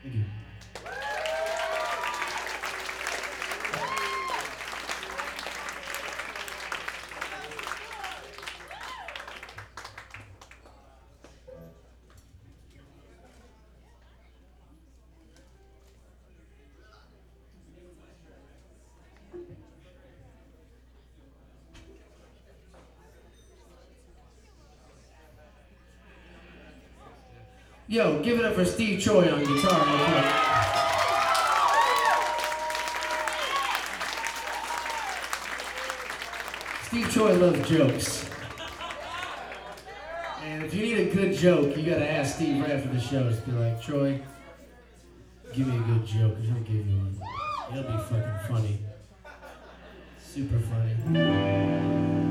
Thank you. Yo, give it up for Steve Choi on guitar real quick. Steve Choi loves jokes. And if you need a good joke, you gotta ask Steve right after the show. Just be like, Troy, give me a good joke. He'll give you one. It'll be fucking funny. Super funny.